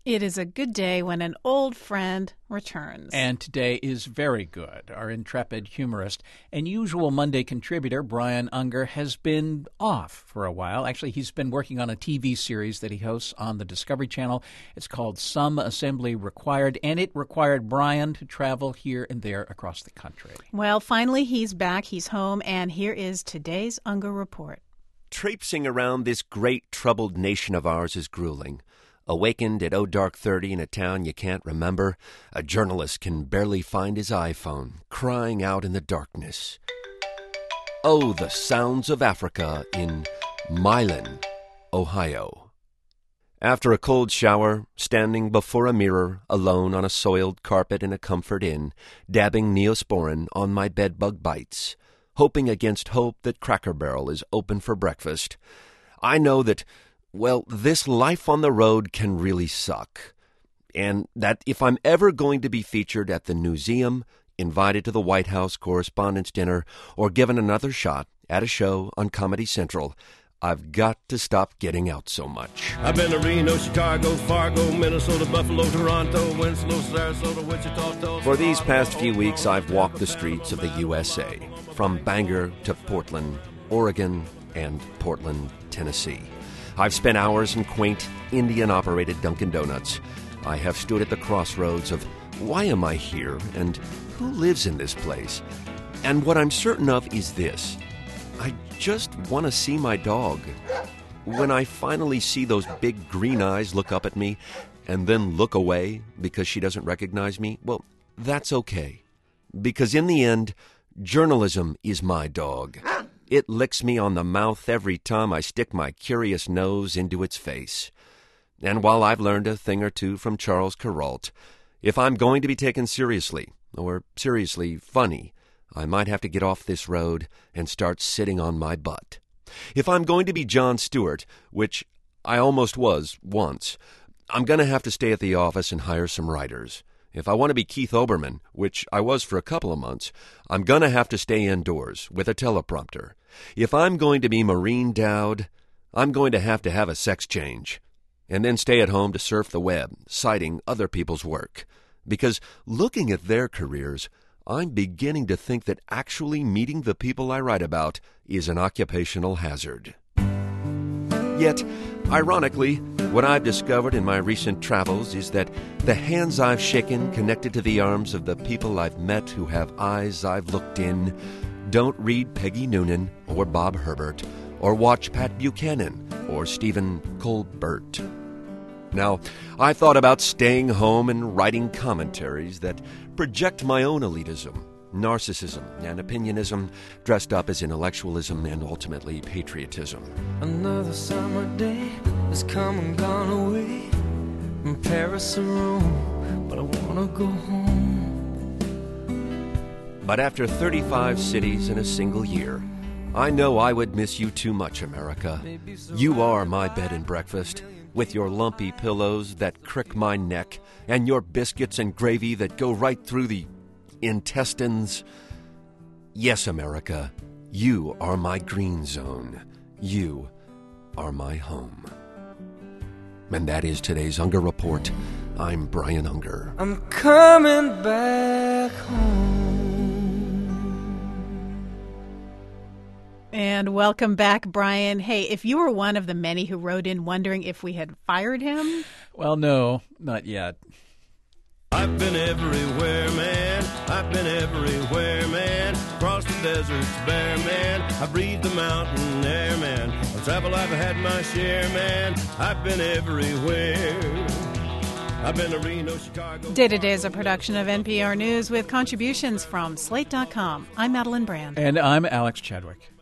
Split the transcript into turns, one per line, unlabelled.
It is a good day when an old friend returns.
And today is very good. Our intrepid humorist and usual Monday contributor, Brian Unger, has been off for a while. Actually, he's been working on a TV series that he hosts on the Discovery Channel. It's called Some Assembly Required, and it required Brian to travel here and there across the country.
Well, finally, he's back. He's home, and here is today's Unger Report.
Traipsing around this great troubled nation of ours is grueling. Awakened at dark 30 in a town you can't remember, a journalist can barely find his iPhone, crying out in the darkness. Oh, the sounds of Africa in Milan, Ohio. After a cold shower, standing before a mirror, alone on a soiled carpet in a comfort inn, dabbing Neosporin on my bedbug bites, hoping against hope that Cracker Barrel is open for breakfast, I know that, well, this life on the road can really suck. And that if I'm ever going to be featured at the Newseum, invited to the White House Correspondents' Dinner, or given another shot at a show on Comedy Central, I've got to stop getting out so much.
I've been to Reno, Chicago, Fargo, Minnesota, Buffalo, Toronto, Winslow, Sarasota, Wichita, Tulsa.
For these past few weeks, I've walked the streets of the USA, from Bangor to Portland, Oregon, and Portland, Tennessee. I've spent hours in quaint, Indian-operated Dunkin' Donuts. I have stood at the crossroads of why am I here and who lives in this place? And what I'm certain of is this. I just want to see my dog. When I finally see those big green eyes look up at me and then look away because she doesn't recognize me, well, that's okay. Because in the end, journalism is my dog. It licks me on the mouth every time I stick my curious nose into its face. And while I've learned a thing or two from Charles Kuralt, if I'm going to be taken seriously, or seriously funny, I might have to get off this road and start sitting on my butt. If I'm going to be Jon Stewart, which I almost was once, I'm going to have to stay at the office and hire some writers. If I want to be Keith Olbermann, which I was for a couple of months, I'm going to have to stay indoors with a teleprompter. If I'm going to be Maureen Dowd, I'm going to have a sex change. And then stay at home to surf the web, citing other people's work. Because looking at their careers, I'm beginning to think that actually meeting the people I write about is an occupational hazard. Yet, ironically, what I've discovered in my recent travels is that the hands I've shaken connected to the arms of the people I've met who have eyes I've looked in don't read Peggy Noonan or Bob Herbert or watch Pat Buchanan or Stephen Colbert. Now, I thought about staying home and writing commentaries that project my own elitism, narcissism, and opinionism dressed up as intellectualism and ultimately patriotism.
Another summer day has come and gone away from Paris or Rome, but I want to go home.
But after 35 cities in a single year, I know I would miss you too much, America. You are my bed and breakfast, with your lumpy pillows that crick my neck, and your biscuits and gravy that go right through the intestines. Yes, America, you are my green zone. You are my home. And that is today's Unger Report. I'm Brian Unger.
I'm coming back home.
And welcome back, Brian. Hey, if you were one of the many who wrote in wondering if we had fired him...
Well, no, not yet.
I've been everywhere, man. I've been everywhere, man. Across the deserts bare, man. I breathed the mountain air, man. Of travel I've had my share, man. I've been everywhere. I've been to Reno, Chicago.
Day to Day is a production of NPR News with contributions from Slate.com. I'm Madeline Brand.
And I'm Alex Chadwick.